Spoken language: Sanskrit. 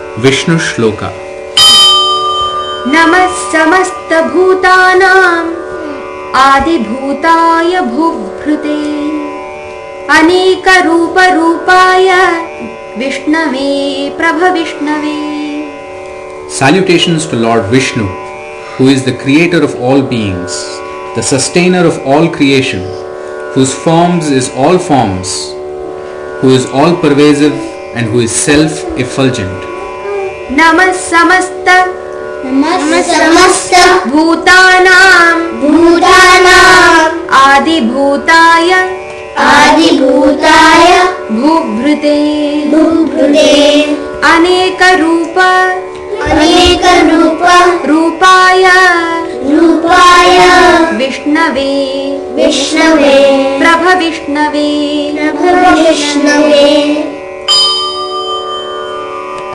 Vishnu Shloka. Namas samasta bhutanam adibhutaya bhuvbhrute aneka rupa rupaya Vishnave Prabhavishnave. Salutations to Lord Vishnu, who is the creator of all beings, the sustainer of all creation, whose forms is all forms, who is all pervasive and who is self-effulgent. Namas samasta bhutanam adibhutaya bhuvbhrute aneka rupa rupaya Vishnave Prabhavishnave.